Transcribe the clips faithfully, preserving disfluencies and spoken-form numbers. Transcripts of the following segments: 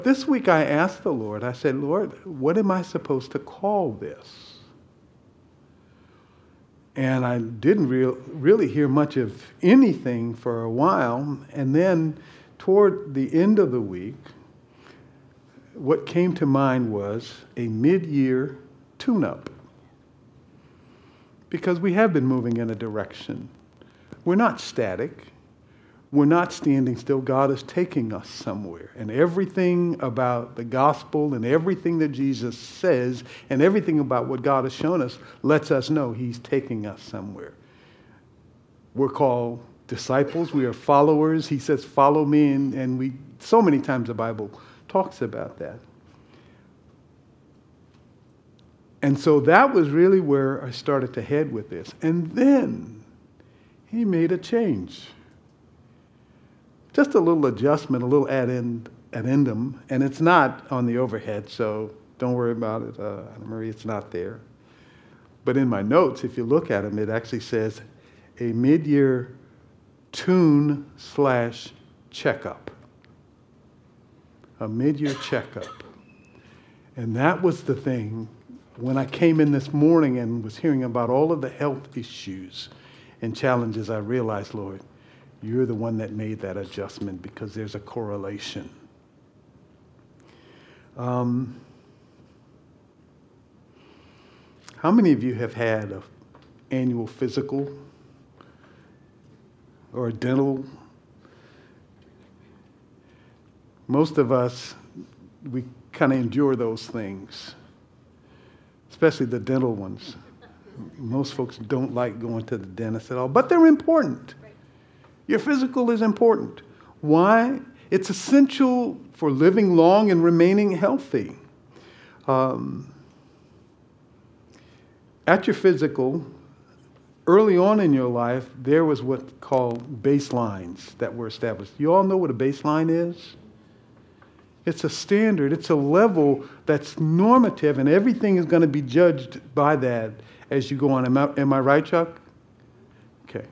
This week I asked the Lord, I said, Lord, what am I supposed to call this? And I didn't real, really hear much of anything for a while. And then toward the end of the week, what came to mind was a mid-year tune-up. Because we have been moving in a direction. We're not static. We're not standing still. God is taking us somewhere. And everything about the gospel and everything that Jesus says and everything about what God has shown us lets us know he's taking us somewhere. We're called disciples. We are followers. He says, follow me. And, and we, so many times the Bible talks about that. And so that was really where I started to head with this. And then he made a change. Just a little adjustment, a little add-in, addendum, and it's not on the overhead, so don't worry about it, uh, Anna Marie, it's not there. But in my notes, if you look at them, it actually says a mid-year tune slash checkup. A mid-year checkup. And that was the thing when I came in this morning and was hearing about all of the health issues and challenges, I realized, Lord, you're the one that made that adjustment because there's a correlation. Um, how many of you have had an annual physical or a dental? Most of us, we kind of endure those things, especially the dental ones. Most folks don't like going to the dentist at all, but they're important. Your physical is important. Why? It's essential for living long and remaining healthy. Um, at your physical, early on in your life, there was what's called baselines that were established. You all know what a baseline is? It's a standard. It's a level that's normative, and everything is going to be judged by that as you go on. Am I, am I right, Chuck? Okay.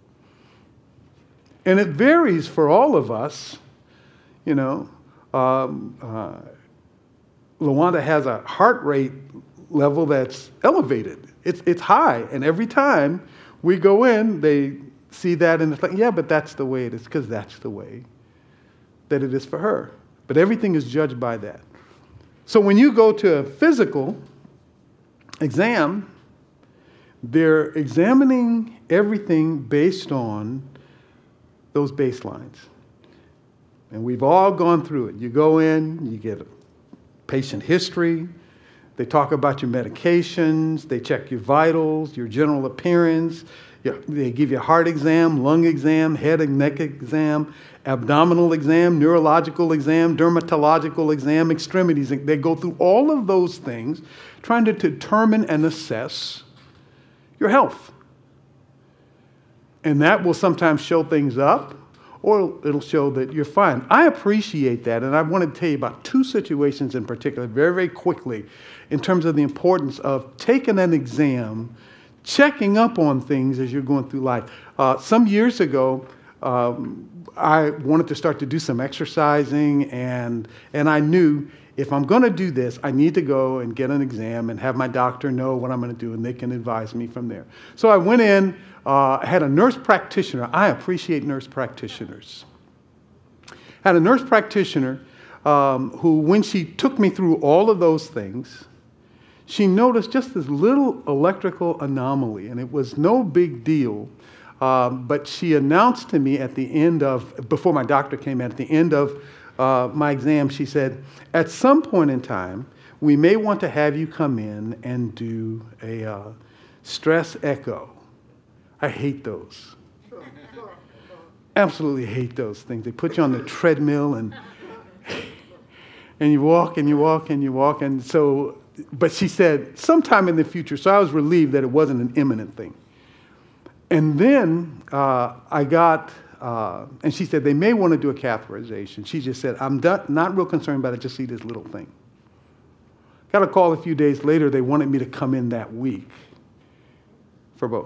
And it varies for all of us, you know. Um, uh, LaWanda has a heart rate level that's elevated. It's it's high, and every time we go in, they see that, and it's like, yeah, but that's the way it is, because that's the way that it is for her. But everything is judged by that. So when you go to a physical exam, they're examining everything based on those baselines. And we've all gone through it. You go in, you get a patient history, they talk about your medications, they check your vitals, your general appearance, they give you a heart exam, lung exam, head and neck exam, abdominal exam, neurological exam, dermatological exam, extremities. They go through all of those things trying to determine and assess your health. And that will sometimes show things up, or it'll show that you're fine. I appreciate that, and I want to tell you about two situations in particular, very, very quickly, in terms of the importance of taking an exam, checking up on things as you're going through life. Uh, some years ago, um, I wanted to start to do some exercising, and and I knew if I'm going to do this, I need to go and get an exam and have my doctor know what I'm going to do, and they can advise me from there. So I went in, uh, I had a nurse practitioner. I appreciate nurse practitioners. Had a nurse practitioner um, who, when she took me through all of those things, she noticed just this little electrical anomaly, and it was no big deal. Um, but she announced to me at the end of, before my doctor came in, at the end of uh, my exam, she said, at some point in time, we may want to have you come in and do a uh, stress echo. I hate those. Absolutely hate those things. They put you on the treadmill and and you walk and you walk and you walk. And so, but she said, sometime in the future. So I was relieved that it wasn't an imminent thing. And then uh, I got, uh, and she said, they may want to do a catheterization. She just said, I'm not, not real concerned about it, just see this little thing. Got a call a few days later, they wanted me to come in that week for both.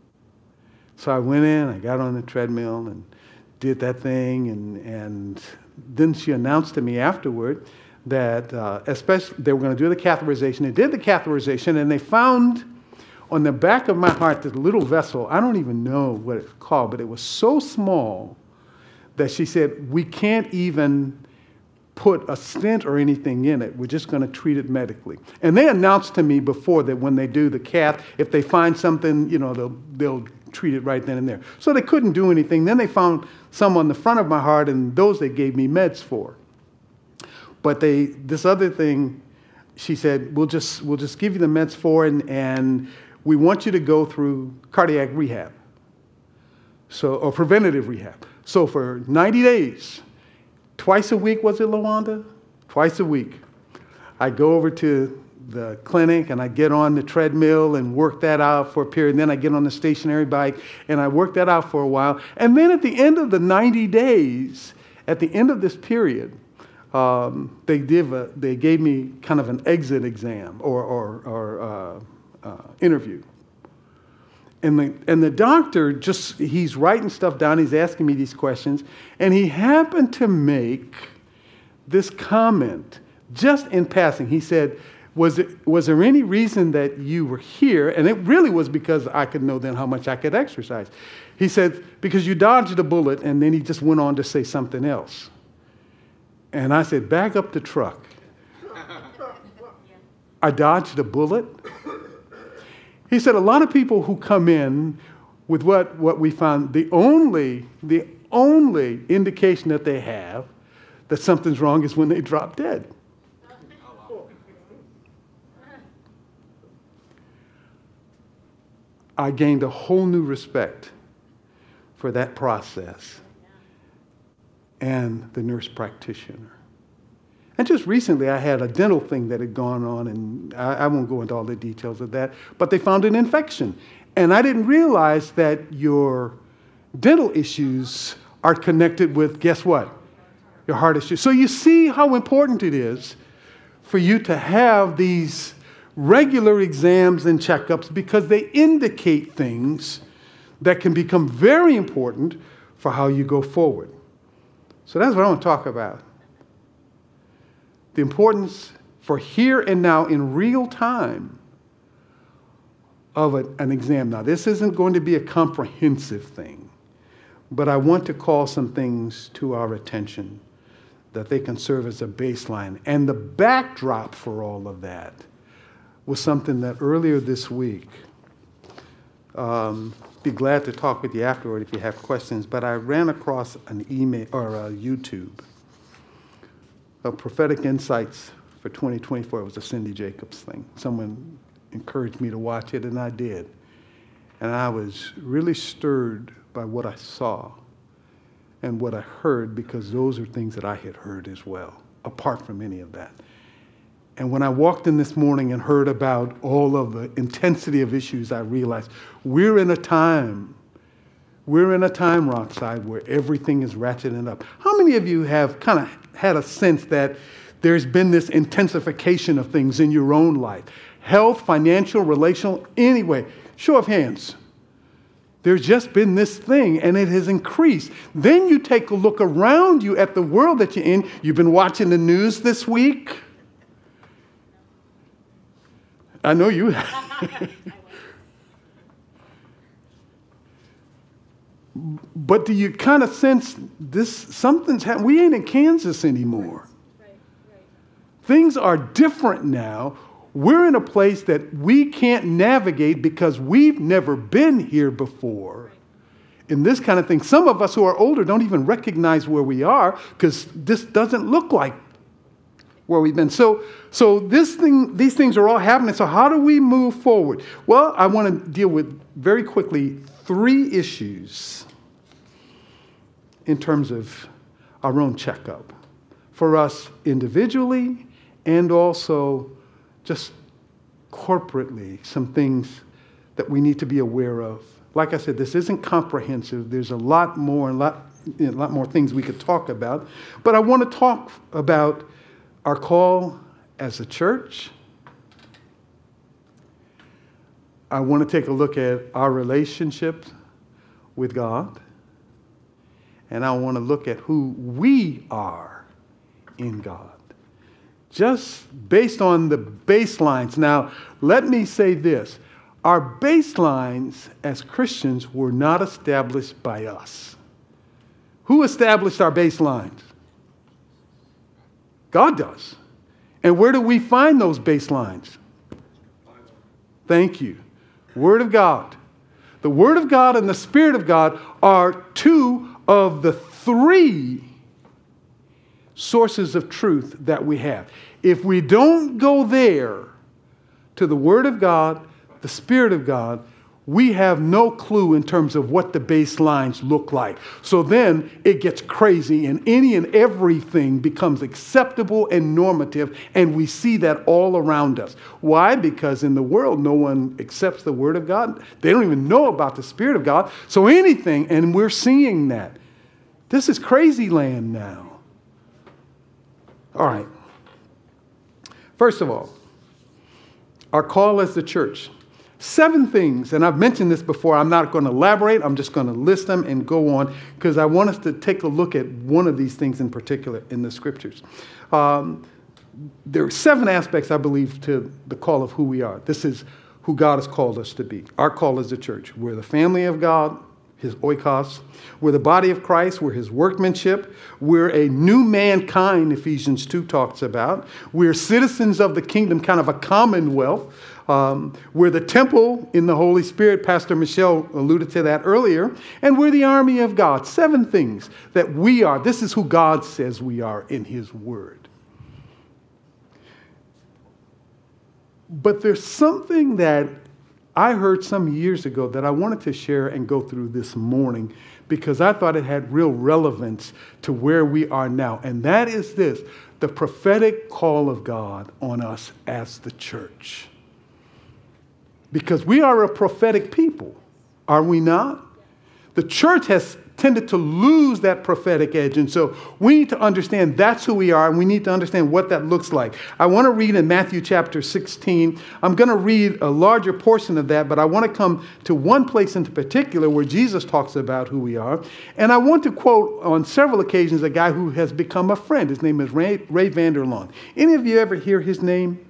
So I went in, I got on the treadmill and did that thing, and, and then she announced to me afterward that uh, especially they were going to do the catheterization. They did the catheterization, and they found on the back of my heart this little vessel. I don't even know what it's called, but it was so small that she said, we can't even put a stent or anything in it. We're just going to treat it medically. And they announced to me before that when they do the cath, if they find something, you know, they'll, they'll treat it right then and there. So they couldn't do anything. Then they found some on the front of my heart, and those they gave me meds for. But they, this other thing, she said, we'll just, we'll just give you the meds for, and, and we want you to go through cardiac rehab, so or preventative rehab. So for ninety days, twice a week, was it, LaWanda? Twice a week. I go over to the clinic and I get on the treadmill and work that out for a period. And then I get on the stationary bike and I work that out for a while. And then at the end of the ninety days, at the end of this period, um, they, did a, they gave me kind of an exit exam or, or, or uh, uh, interview. And the, and the doctor just, he's writing stuff down, he's asking me these questions, and he happened to make this comment just in passing. He said, was, it, was there any reason that you were here? And it really was because I could know then how much I could exercise. He said, because you dodged a bullet, and then he just went on to say something else. And I said, back up the truck. I dodged a bullet? He said, a lot of people who come in with what, what we found, the only, the only indication that they have that something's wrong is when they drop dead. I gained a whole new respect for that process and the nurse practitioner. And just recently, I had a dental thing that had gone on, and I, I won't go into all the details of that, but they found an infection. And I didn't realize that your dental issues are connected with, guess what? Your heart issues. So you see how important it is for you to have these regular exams and checkups, because they indicate things that can become very important for how you go forward. So that's what I want to talk about. The importance for here and now in real time of a, an exam. Now, this isn't going to be a comprehensive thing, but I want to call some things to our attention that they can serve as a baseline. And the backdrop for all of that was something that earlier this week, um, be glad to talk with you afterward if you have questions, but I ran across an email or a YouTube of prophetic insights for twenty twenty-four. It was a Cindy Jacobs thing. Someone encouraged me to watch it, and I did. And I was really stirred by what I saw and what I heard, because those are things that I had heard as well, apart from any of that. And when I walked in this morning and heard about all of the intensity of issues, I realized we're in a time, we're in a time, Rockside, where everything is ratcheting up. How many of you have kind of had a sense that there's been this intensification of things in your own life? Health, financial, relational, anyway, show of hands. There's just been this thing, and it has increased. Then you take a look around you at the world that you're in. You've been watching the news this week. I know you have. But do you kind of sense this, something's happening? We ain't in Kansas anymore. Right, right. Things are different now. We're in a place that we can't navigate because we've never been here before. Right. In this kind of thing, some of us who are older don't even recognize where we are because this doesn't look like where we've been. So, so this thing, these things are all happening. So how do we move forward? Well, I want to deal with very quickly three issues in terms of our own checkup for us individually and also just corporately, some things that we need to be aware of. Like I said, this isn't comprehensive. There's a lot more, a lot, you know, a lot more things we could talk about. But I want to talk about our call as a church. I want to take a look at our relationship with God. and I want to look at who we are in God. Just based on the baselines. Now, let me say this. Our baselines as Christians were not established by us. Who established our baselines? God does. And where do we find those baselines? Thank you. Word of God. The Word of God and the Spirit of God are two of the three sources of truth that we have. If we don't go there to the Word of God, the Spirit of God, we have no clue in terms of what the baselines look like. So then it gets crazy and any and everything becomes acceptable and normative, and we see that all around us. Why? Because in the world, no one accepts the Word of God. They don't even know about the Spirit of God. So anything, and we're seeing that. This is crazy land now. All right. First of all, our call as the church. Seven things, and I've mentioned this before. I'm not going to elaborate. I'm just going to list them and go on because I want us to take a look at one of these things in particular in the scriptures. Um, there are seven aspects, I believe, to the call of who we are. This is who God has called us to be. Our call as the church. We're the family of God, His oikos. We're the body of Christ. We're His workmanship. We're a new mankind, Ephesians two talks about. We're citizens of the kingdom, kind of a commonwealth. Um, we're the temple in the Holy Spirit. Pastor Michelle alluded to that earlier. And we're the army of God. Seven things that we are. This is who God says we are in His Word. But there's something that I heard some years ago that I wanted to share and go through this morning because I thought it had real relevance to where we are now. And that is this, the prophetic call of God on us as the church. Because we are a prophetic people, are we not? The church has tended to lose that prophetic edge. And so we need to understand that's who we are, and we need to understand what that looks like. I want to read in Matthew chapter sixteen. I'm going to read a larger portion of that, but I want to come to one place in particular where Jesus talks about who we are. And I want to quote on several occasions a guy who has become a friend. His name is Ray, Ray Vander Laan. Any of you ever hear his name?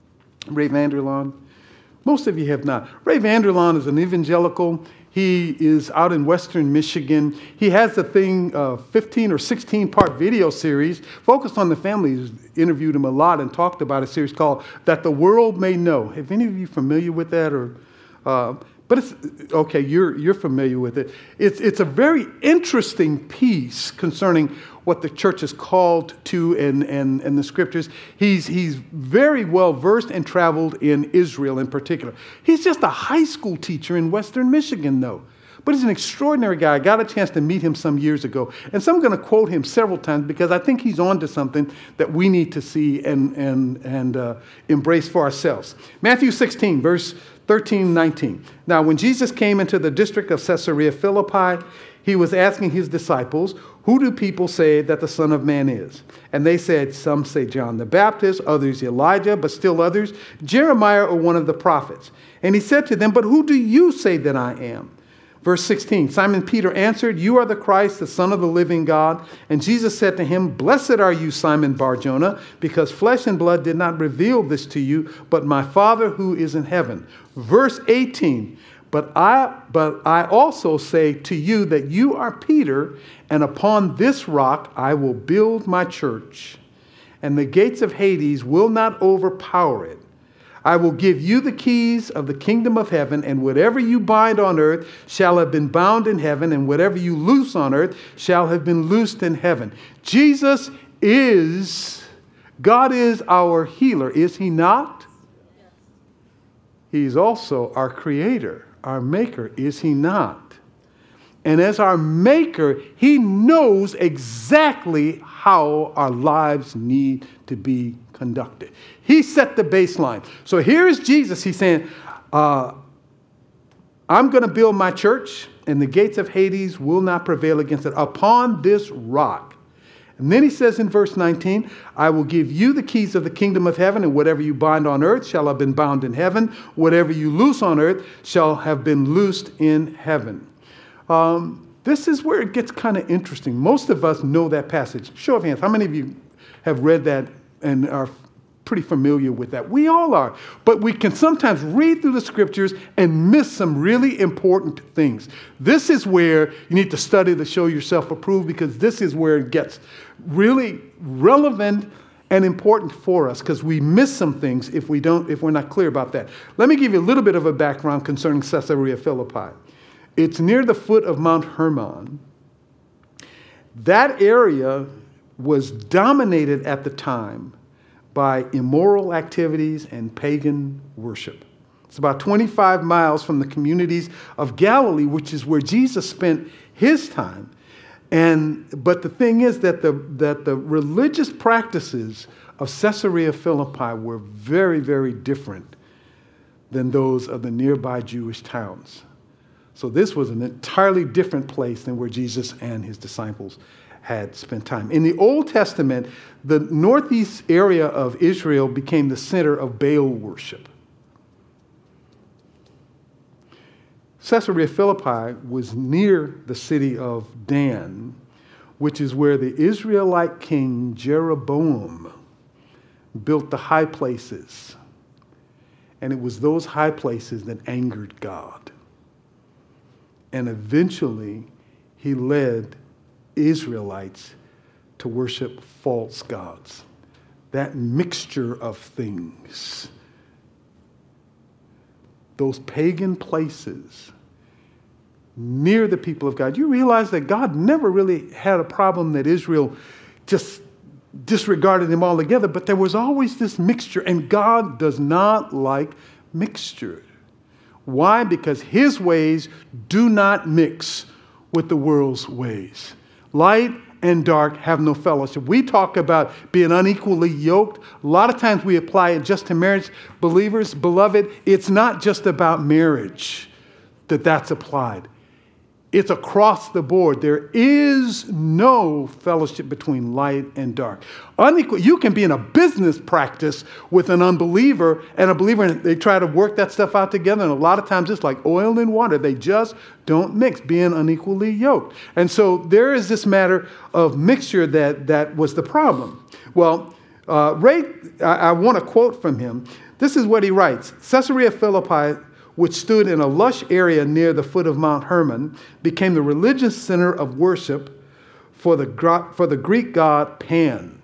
Ray Vander Laan? Most of you have not. Ray Vander Laan is an evangelical. He is out in western Michigan. He has a thing, uh, fifteen or sixteen part video series focused on the family. He's interviewed him a lot and talked about a series called That the World May Know. Have any of you familiar with that? Or, uh, but it's, okay, you're you're familiar with it. It's, it's a very interesting piece concerning what the church is called to and, and, and the scriptures. He's, he's very well versed and traveled in Israel in particular. He's just a high school teacher in western Michigan, though. But he's an extraordinary guy. I got a chance to meet him some years ago. And so I'm going to quote him several times because I think he's on to something that we need to see and, and, and uh, embrace for ourselves. Matthew sixteen, verse thirteen, nineteen. Now, when Jesus came into the district of Caesarea Philippi, he was asking his disciples, who do people say that the Son of Man is? And they said, some say John the Baptist, others Elijah, but still others, Jeremiah or one of the prophets. And he said to them, but who do you say that I am? Verse sixteen, Simon Peter answered, you are the Christ, the Son of the living God. And Jesus said to him, blessed are you, Simon Bar-Jonah, because flesh and blood did not reveal this to you, but my Father who is in heaven. Verse eighteen, But I, but I also say to you that you are Peter, and upon this rock I will build my church, and the gates of Hades will not overpower it. I will give you the keys of the kingdom of heaven, and whatever you bind on earth shall have been bound in heaven, and whatever you loose on earth shall have been loosed in heaven. Jesus is, God is our healer, is he not? He's also our creator. Our maker, is he not? And as our maker, he knows exactly how our lives need to be conducted. He set the baseline. So here is Jesus. He's saying, uh, I'm going to build my church, and the gates of Hades will not prevail against it. Upon this rock. And then he says in verse nineteen, I will give you the keys of the kingdom of heaven, and whatever you bind on earth shall have been bound in heaven. Whatever you loose on earth shall have been loosed in heaven. Um, this is where it gets kind of interesting. Most of us know that passage. Show of hands, how many of you have read that and are pretty familiar with that? We all are. But we can sometimes read through the scriptures and miss some really important things. This is where you need to study to show yourself approved, because this is where it gets really relevant and important for us, because we miss some things if we don't, if we're not clear about that. Let me give you a little bit of a background concerning Caesarea Philippi. It's near the foot of Mount Hermon. That area was dominated at the time by immoral activities and pagan worship. It's about twenty-five miles from the communities of Galilee, which is where Jesus spent his time. And but the thing is that the that the religious practices of Caesarea Philippi were very, very different than those of the nearby Jewish towns. So this was an entirely different place than where Jesus and his disciples had spent time. In the Old Testament, the northeast area of Israel became the center of Baal worship. Caesarea Philippi was near the city of Dan, which is where the Israelite king Jeroboam built the high places. And it was those high places that angered God. And eventually, he led Israelites to worship false gods. That mixture of things, those pagan places near the people of God. You realize that God never really had a problem that Israel just disregarded him altogether, but there was always this mixture, and God does not like mixture. Why? Because his ways do not mix with the world's ways. Light and dark have no fellowship. We talk about being unequally yoked. A lot of times we apply it just to marriage. Believers, beloved, it's not just about marriage that that's applied. It's across the board. There is no fellowship between light and dark. Unequal. You can be in a business practice with an unbeliever and a believer, and they try to work that stuff out together. And a lot of times it's like oil and water. They just don't mix, being unequally yoked. And so there is this matter of mixture that, that was the problem. Well, uh, Ray, I, I want to quote from him. This is what he writes. Caesarea Philippi, which stood in a lush area near the foot of Mount Hermon, became the religious center of worship for the, for the Greek god Pan.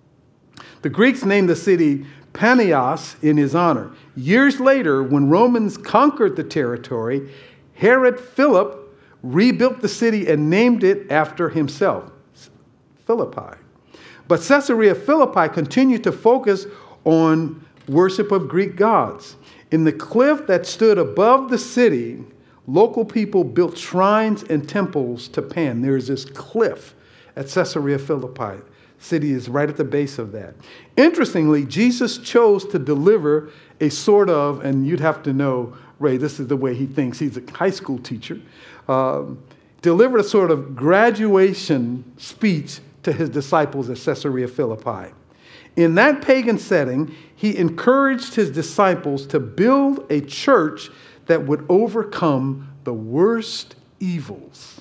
The Greeks named the city Panias in his honor. Years later, when Romans conquered the territory, Herod Philip rebuilt the city and named it after himself, Philippi. But Caesarea Philippi continued to focus on worship of Greek gods. In the cliff that stood above the city, local people built shrines and temples to Pan. There is this cliff at Caesarea Philippi. The city is right at the base of that. Interestingly, Jesus chose to deliver a sort of, and you'd have to know, Ray, this is the way he thinks. He's a high school teacher. Um, delivered a sort of graduation speech to his disciples at Caesarea Philippi. In that pagan setting, he encouraged his disciples to build a church that would overcome the worst evils.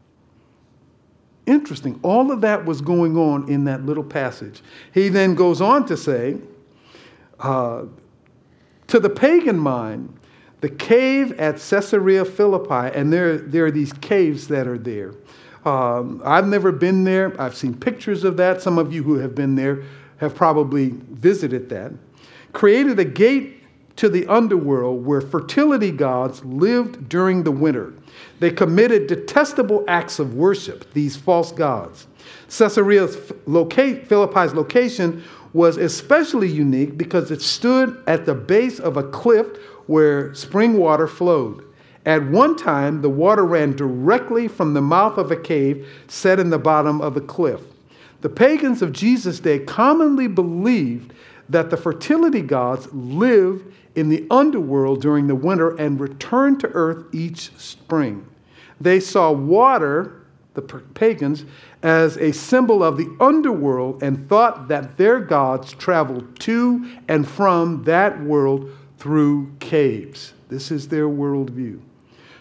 Interesting. All of that was going on in that little passage. He then goes on to say, uh, to the pagan mind, the cave at Caesarea Philippi, and there, there are these caves that are there. Um, I've never been there. I've seen pictures of that. Some of you who have been there have probably visited that, created a gate to the underworld where fertility gods lived during the winter. They committed detestable acts of worship, these false gods. Caesarea's loca- Philippi's location was especially unique because it stood at the base of a cliff where spring water flowed. At one time, the water ran directly from the mouth of a cave set in the bottom of the cliff. The pagans of Jesus' day commonly believed that the fertility gods lived in the underworld during the winter and returned to earth each spring. They saw water, the pagans, as a symbol of the underworld and thought that their gods traveled to and from that world through caves. This is their worldview.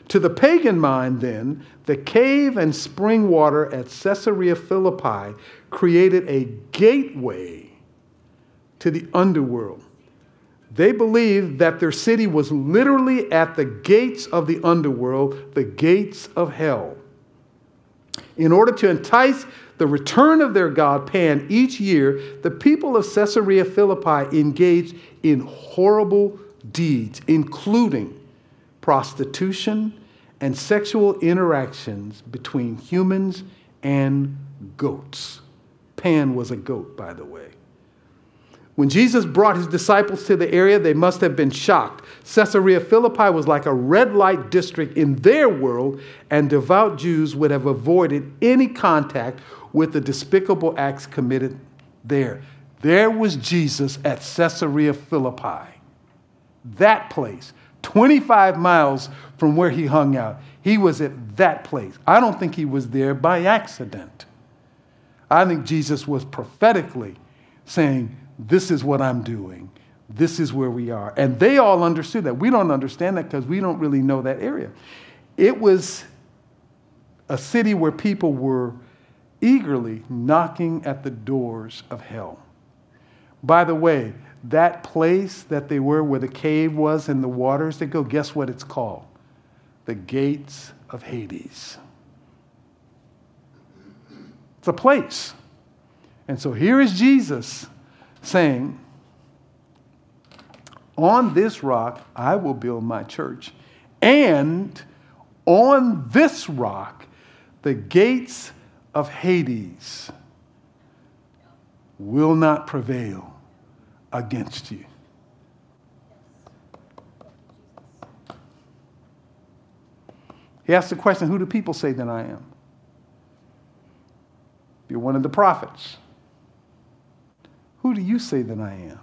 To the pagan mind, then, the cave and spring water at Caesarea Philippi created a gateway to the underworld. They believed that their city was literally at the gates of the underworld, the gates of hell. In order to entice the return of their god Pan each year, the people of Caesarea Philippi engaged in horrible deeds, including prostitution and sexual interactions between humans and goats. Pan was a goat, by the way. When Jesus brought his disciples to the area, they must have been shocked. Caesarea Philippi was like a red light district in their world, and devout Jews would have avoided any contact with the despicable acts committed there. There was Jesus at Caesarea Philippi. That place, twenty-five miles from where he hung out. He was at that place. I don't think he was there by accident. I think Jesus was prophetically saying, this is what I'm doing. This is where we are. And they all understood that. We don't understand that because we don't really know that area. It was a city where people were eagerly knocking at the doors of hell. By the way, that place that they were where the cave was and the waters that go, guess what it's called? The gates of Hades. It's a place. And so here is Jesus saying, on this rock I will build my church, and on this rock the gates of Hades will not prevail against you. He asked the question, who do people say that I am? You're one of the prophets. Who do you say that I am?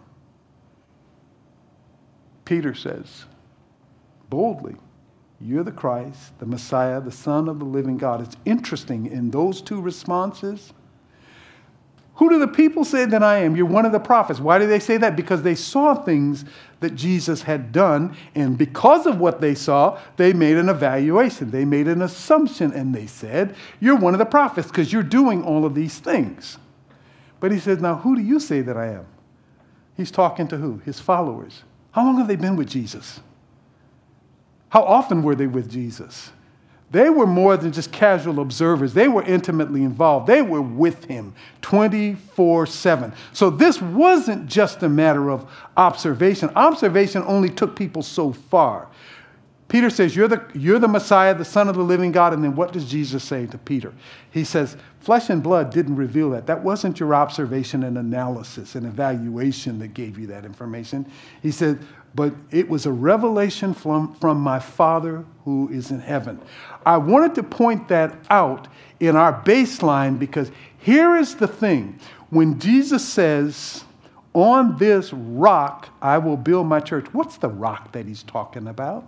Peter says, boldly, you're the Christ, the Messiah, the Son of the living God. It's interesting in those two responses. Who do the people say that I am? You're one of the prophets. Why do they say that? Because they saw things that Jesus had done, and because of what they saw, they made an evaluation. They made an assumption, and they said, you're one of the prophets because you're doing all of these things. But he says, now who do you say that I am? He's talking to who? His followers. How long have they been with Jesus? How often were they with Jesus? They were more than just casual observers. They were intimately involved. They were with him twenty-four seven. So this wasn't just a matter of observation. Observation only took people so far. Peter says, you're the, you're the Messiah, the Son of the living God. And then what does Jesus say to Peter? He says, flesh and blood didn't reveal that. That wasn't your observation and analysis and evaluation that gave you that information. He said, but it was a revelation from, from my Father who is in heaven. I wanted to point that out in our baseline because here is the thing. When Jesus says, on this rock I will build my church, what's the rock that he's talking about?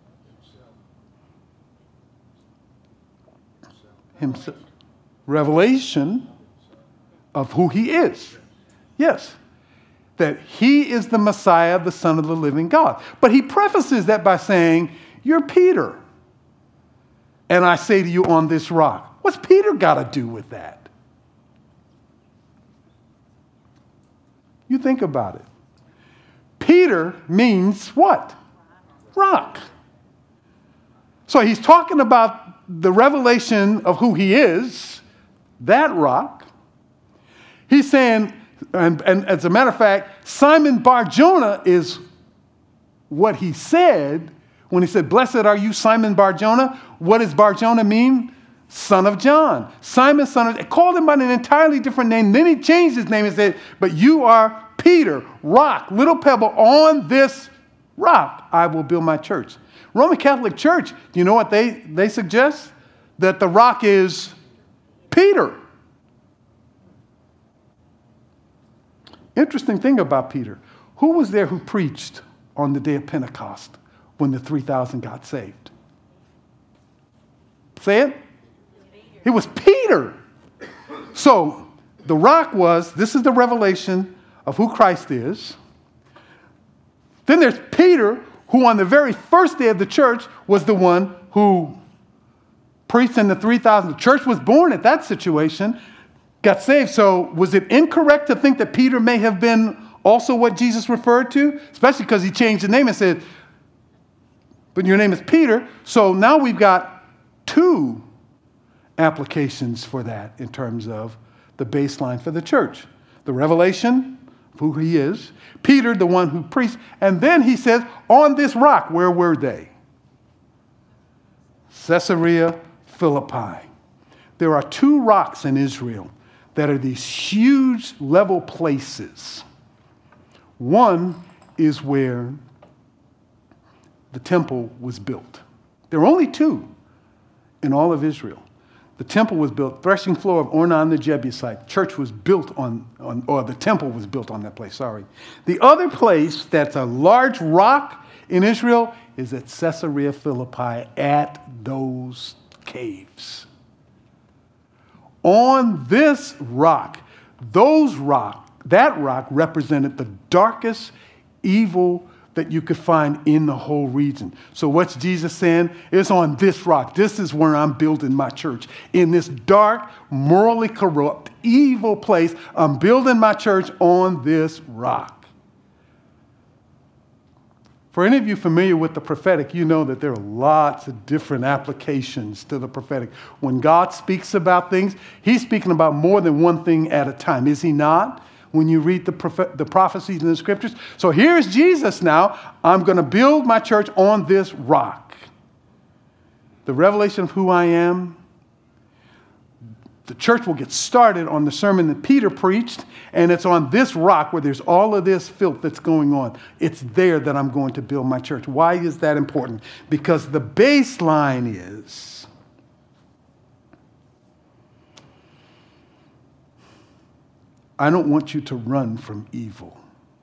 Himself. Revelation of who he is. Yes. That he is the Messiah, the Son of the living God. But he prefaces that by saying, you're Peter. And I say to you on this rock. What's Peter got to do with that? You think about it. Peter means what? Rock. So he's talking about the revelation of who he is, that rock. He's saying, and, and as a matter of fact, Simon Bar-Jonah is what he said when he said, blessed are you, Simon Bar-Jonah. What does Bar-Jonah mean? Son of John. Simon, son of, called him by an entirely different name. Then he changed his name and said, but you are Peter, rock, little pebble. On this rock I will build my church. Roman Catholic Church, do you know what they, they suggest? That the rock is Peter. Interesting thing about Peter. Who was there who preached on the day of Pentecost when the three thousand got saved? Say it? It was Peter. So the rock was, this is the revelation of who Christ is. Then there's Peter, who on the very first day of the church was the one who preached in the three thousand, the church was born at that situation, got saved. So was it incorrect to think that Peter may have been also what Jesus referred to? Especially because he changed the name and said, but your name is Peter. So now we've got two applications for that in terms of the baseline for the church. The revelation of who he is. Peter, the one who preached. And then he says, on this rock, where were they? Caesarea Philippi. There are two rocks in Israel that are these huge level places. One is where the temple was built. There are only two in all of Israel. The temple was built, threshing floor of Ornan the Jebusite. Church was built on, on, or the temple was built on that place, sorry. The other place that's a large rock in Israel is at Caesarea Philippi at those caves. On this rock, those rock, that rock represented the darkest evil that you could find in the whole region. So what's Jesus saying? It's on this rock. This is where I'm building my church. In this dark, morally corrupt, evil place, I'm building my church on this rock. For any of you familiar with the prophetic, you know that there are lots of different applications to the prophetic. When God speaks about things, he's speaking about more than one thing at a time, is he not? When you read the, prophet, the prophecies in the scriptures. So here's Jesus now. I'm going to build my church on this rock. The revelation of who I am. The church will get started on the sermon that Peter preached, and it's on this rock where there's all of this filth that's going on. It's there that I'm going to build my church. Why is that important? Because the baseline is I don't want you to run from evil.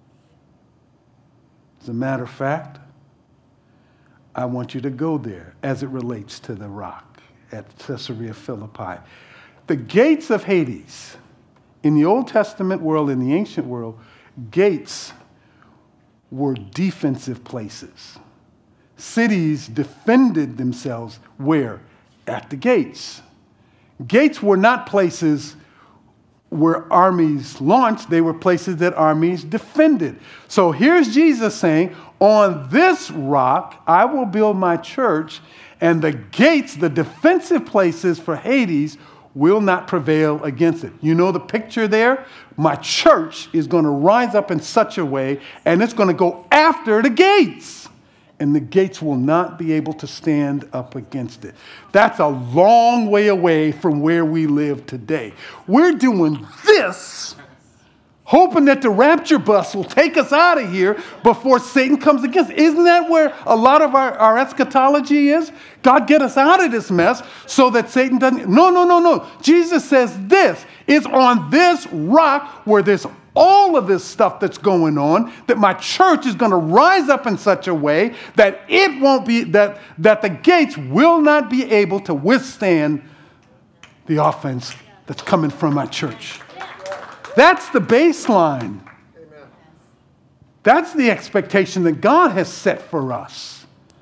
As a matter of fact, I want you to go there as it relates to the rock at Caesarea Philippi. The gates of Hades, in the Old Testament world, in the ancient world, gates were defensive places. Cities defended themselves where? At the gates. Gates were not places where armies launched. They were places that armies defended. So here's Jesus saying, on this rock, I will build my church, and the gates, the defensive places for Hades, will not prevail against it. You know the picture there? My church is going to rise up in such a way, and it's going to go after the gates. And the gates will not be able to stand up against it. That's a long way away from where we live today. We're doing this, hoping that the rapture bus will take us out of here before Satan comes against. Isn't that where a lot of our, our eschatology is? God, get us out of this mess so that Satan doesn't. No, no, no, no. Jesus says this. It's on this rock where there's all of this stuff that's going on, that my church is going to rise up in such a way that it won't be, that, that the gates will not be able to withstand the offense that's coming from my church. That's the baseline. That's the expectation that God has set for us.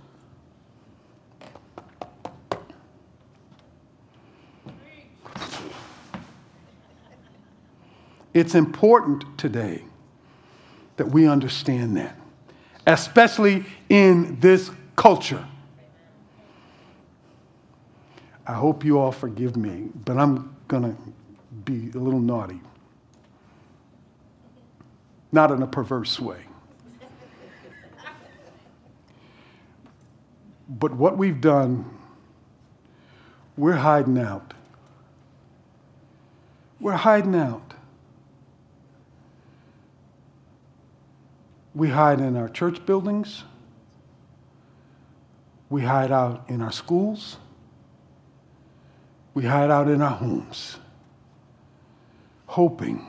It's important today that we understand that, especially in this culture. I hope you all forgive me, but I'm going to be a little naughty. Not in a perverse way. But what we've done, we're hiding out. We're hiding out. We hide in our church buildings. We hide out in our schools. We hide out in our homes, hoping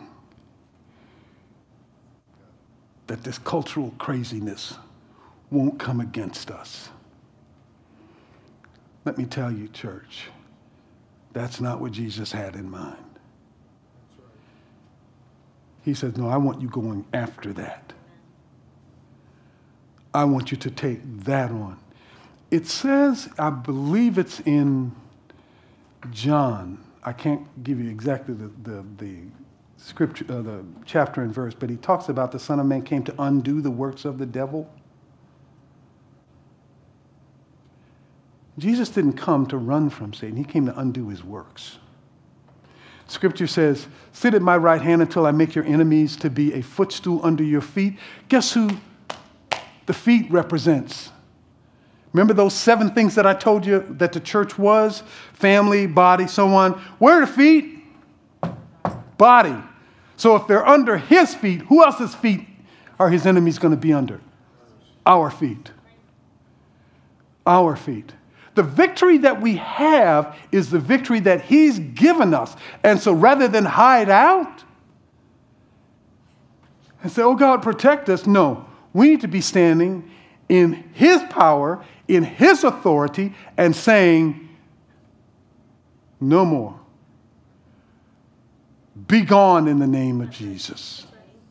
that this cultural craziness won't come against us. Let me tell you, church, that's not what Jesus had in mind. He says, no, I want you going after that. I want you to take that on. It says, I believe it's in John. I can't give you exactly the, the, the scripture, uh, the chapter and verse, but he talks about the Son of Man came to undo the works of the devil. Jesus didn't come to run from Satan. He came to undo his works. Scripture says, sit at my right hand until I make your enemies to be a footstool under your feet. Guess who the feet represents? Remember those seven things that I told you that the church was? Family, body, so on. Where are the feet? Body. So if they're under his feet, who else's feet are his enemies going to be under? Our feet. Our feet. The victory that we have is the victory that he's given us. And so rather than hide out and say, oh God, protect us, no. We need to be standing in his power, in his authority, and saying, no more. Be gone in the name of Jesus.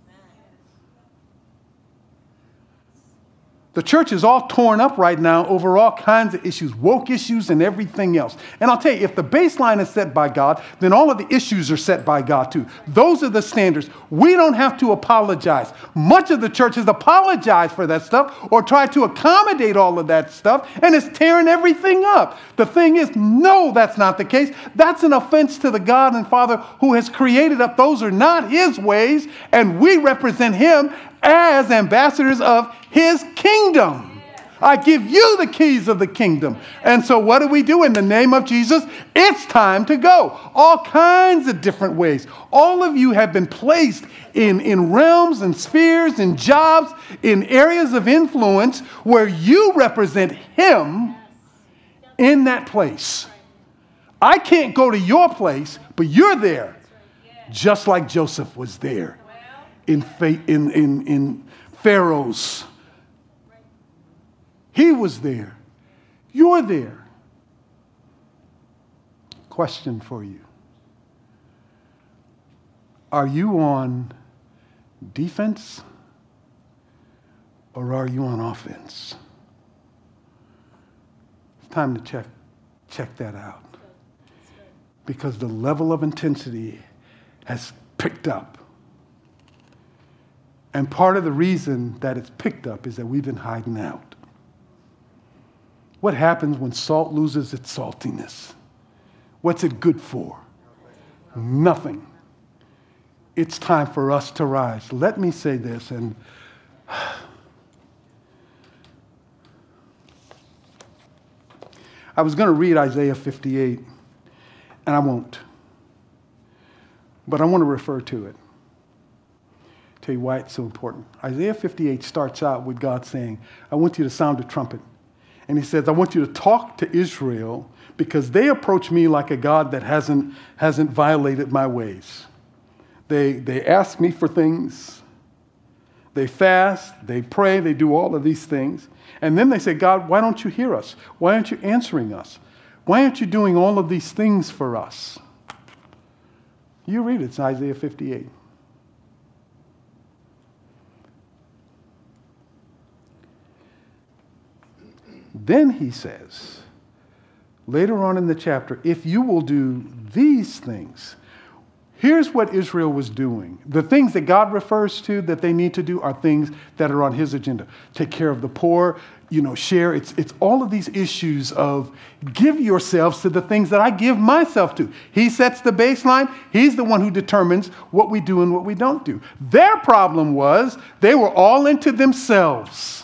The church is all torn up right now over all kinds of issues, woke issues and everything else. And I'll tell you, if the baseline is set by God, then all of the issues are set by God too. Those are the standards. We don't have to apologize. Much of the church has apologized for that stuff or tried to accommodate all of that stuff, and it's tearing everything up. The thing is, no, that's not the case. That's an offense to the God and Father who has created us. Those are not his ways, and we represent him as ambassadors of his kingdom. I give you the keys of the kingdom. And so what do we do in the name of Jesus? It's time to go. All kinds of different ways. All of you have been placed in, in realms and spheres and jobs, in areas of influence where you represent him in that place. I can't go to your place, but you're there. Just like Joseph was there. In, in, in, in Pharaoh's. He was there. You're there. Question for you. Are you on defense or are you on offense? It's time to check, check that out. Because the level of intensity has picked up. And part of the reason that it's picked up is that we've been hiding out. What happens when salt loses its saltiness? What's it good for? Nothing. It's time for us to rise. Let me say this, and I was going to read Isaiah fifty-eight, and I won't. But I want to refer to it. Tell you why it's so important. Isaiah fifty-eight starts out with God saying, I want you to sound a trumpet. And he says, I want you to talk to Israel because they approach me like a God that hasn't, hasn't violated my ways. They, they ask me for things. They fast. They pray. They do all of these things. And then they say, God, why don't you hear us? Why aren't you answering us? Why aren't you doing all of these things for us? You read it. It's Isaiah fifty-eight. Then he says, later on in the chapter, if you will do these things, here's what Israel was doing. The things that God refers to that they need to do are things that are on his agenda. Take care of the poor, you know, share. It's, it's all of these issues of give yourselves to the things that I give myself to. He sets the baseline. He's the one who determines what we do and what we don't do. Their problem was they were all into themselves.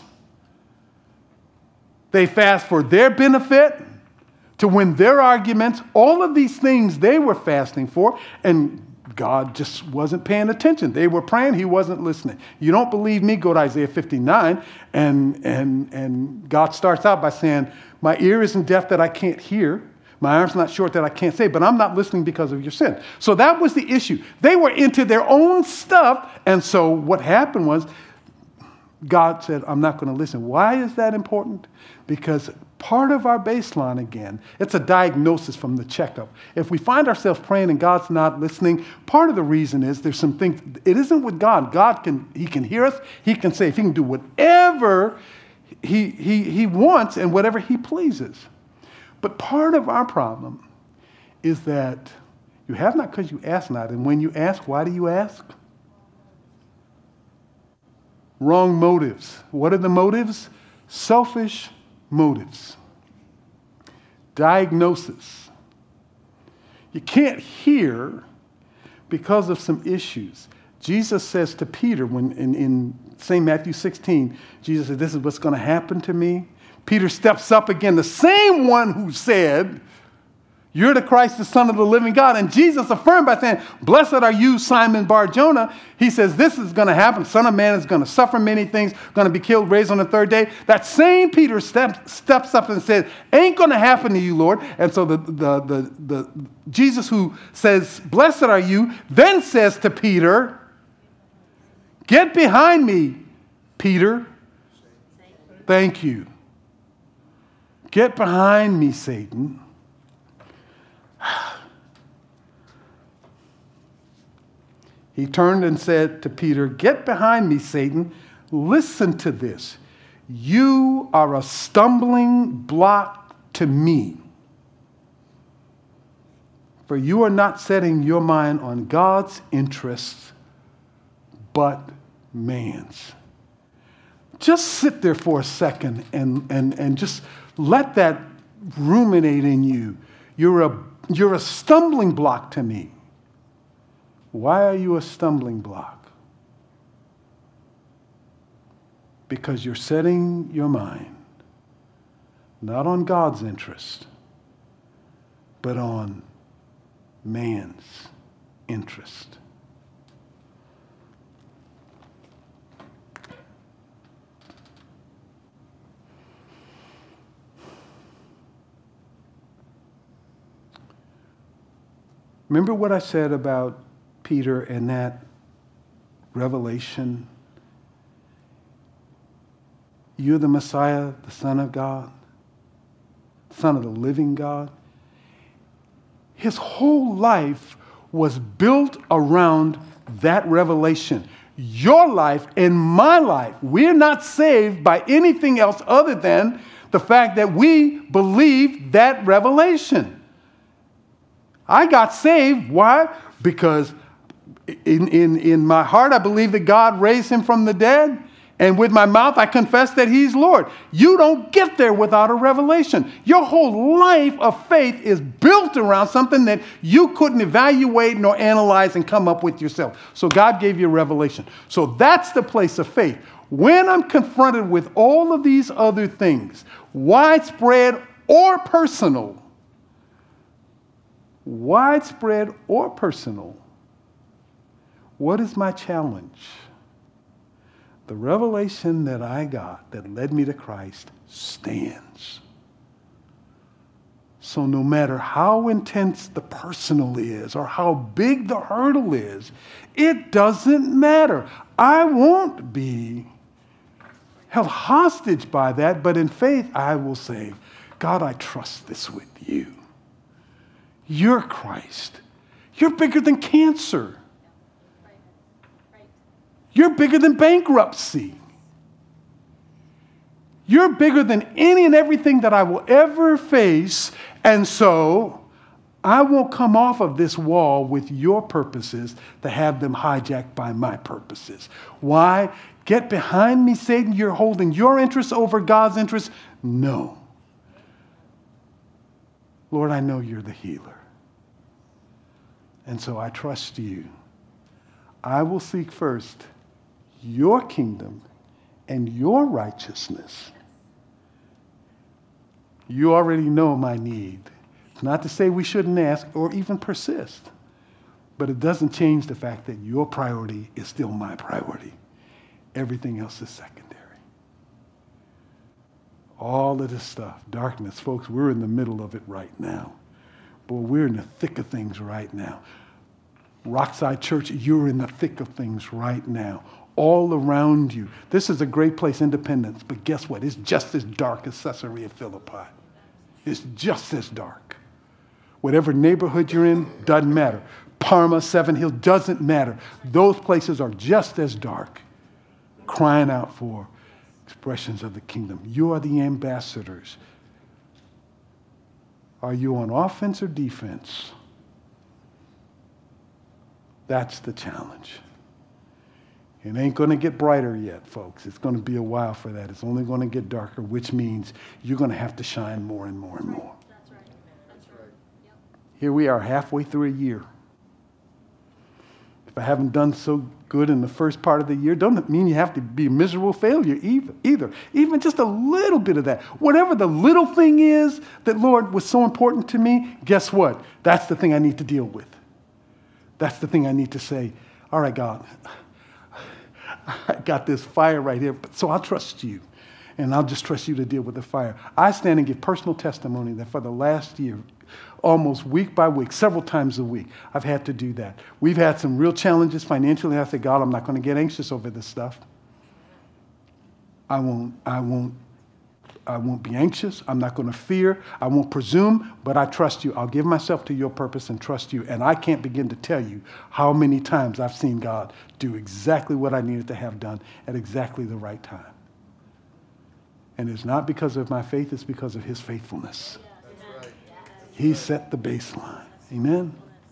They fast for their benefit, to win their arguments, all of these things they were fasting for, and God just wasn't paying attention. They were praying, he wasn't listening. You don't believe me? Go to Isaiah fifty-nine, and, and, and God starts out by saying, my ear isn't deaf that I can't hear, my arm's not short that I can't say, but I'm not listening because of your sin. So that was the issue. They were into their own stuff, and so what happened was, God said, I'm not going to listen. Why is that important? Because part of our baseline, again, it's a diagnosis from the checkup. If we find ourselves praying and God's not listening, part of the reason is there's some things, it isn't with God. God can, he can hear us, he can save, he can do whatever he, he, he wants and whatever he pleases. But part of our problem is that you have not because you ask not. And when you ask, why do you ask? Wrong motives. What are the motives? Selfish motives. Diagnosis. You can't hear because of some issues. Jesus says to Peter, when in, in Saint Matthew sixteen, Jesus said, this is what's going to happen to me. Peter steps up again, the same one who said, you're the Christ, the Son of the living God. And Jesus affirmed by saying, blessed are you, Simon Bar-Jonah. He says, this is going to happen. Son of Man is going to suffer many things, going to be killed, raised on the third day. That same Peter steps, steps up and says, ain't going to happen to you, Lord. And so the, the, the, the Jesus who says, blessed are you, then says to Peter, get behind me, Peter. Thank you. Get behind me, Satan. He turned and said to Peter, get behind me, Satan. Listen to this. You are a stumbling block to me. For you are not setting your mind on God's interests, but man's. Just sit there for a second and, and, and just let that ruminate in you. You're a, you're a stumbling block to me. Why are you a stumbling block? Because you're setting your mind not on God's interest, but on man's interest. Remember what I said about Peter and that revelation? You're the Messiah, the Son of God, Son of the living God. His whole life was built around that revelation. Your life and my life, we're not saved by anything else other than the fact that we believe that revelation. I got saved. Why? Because in, in, in my heart, I believe that God raised him from the dead. And with my mouth, I confess that he's Lord. You don't get there without a revelation. Your whole life of faith is built around something that you couldn't evaluate nor analyze and come up with yourself. So God gave you a revelation. So that's the place of faith. When I'm confronted with all of these other things, widespread or personal, widespread or personal, what is my challenge? The revelation that I got that led me to Christ stands. So no matter how intense the personal is or how big the hurdle is, it doesn't matter. I won't be held hostage by that, but in faith I will say, God, I trust this with you. You're Christ. You're bigger than cancer. You're bigger than bankruptcy. You're bigger than any and everything that I will ever face. And so I won't come off of this wall with your purposes to have them hijacked by my purposes. Why? Get behind me, Satan. You're holding your interests over God's interests. No. Lord, I know you're the healer. And so I trust you. I will seek first your kingdom and your righteousness. You already know my need. It's not to say we shouldn't ask or even persist, but it doesn't change the fact that your priority is still my priority. Everything else is secondary. All of this stuff, darkness, folks, we're in the middle of it right now. Boy, we're in the thick of things right now. Rockside Church, you're in the thick of things right now. All around you. This is a great place, Independence, but guess what? It's just as dark as Caesarea Philippi. It's just as dark. Whatever neighborhood you're in, doesn't matter. Parma, Seven Hills, doesn't matter. Those places are just as dark, crying out for expressions of the kingdom. You are the ambassadors. Are you on offense or defense? That's the challenge. It ain't going to get brighter yet, folks. It's going to be a while for that. It's only going to get darker, which means you're going to have to shine more and more and more. That's right. That's right. Yep. Here we are halfway through a year. If I haven't done so good in the first part of the year, doesn't mean you have to be a miserable failure either. Even just a little bit of that. Whatever the little thing is that, Lord, was so important to me, guess what? That's the thing I need to deal with. That's the thing I need to say, all right, God, I got this fire right here, so I'll trust you, and I'll just trust you to deal with the fire. I stand and give personal testimony that for the last year, almost week by week, several times a week, I've had to do that. We've had some real challenges financially. I said, God, I'm not going to get anxious over this stuff. I won't, I won't, I won't be anxious. I'm not going to fear. I won't presume, but I trust you. I'll give myself to your purpose and trust you. And I can't begin to tell you how many times I've seen God do exactly what I needed to have done at exactly the right time. And it's not because of my faith, it's because of his faithfulness. He set the baseline. Amen.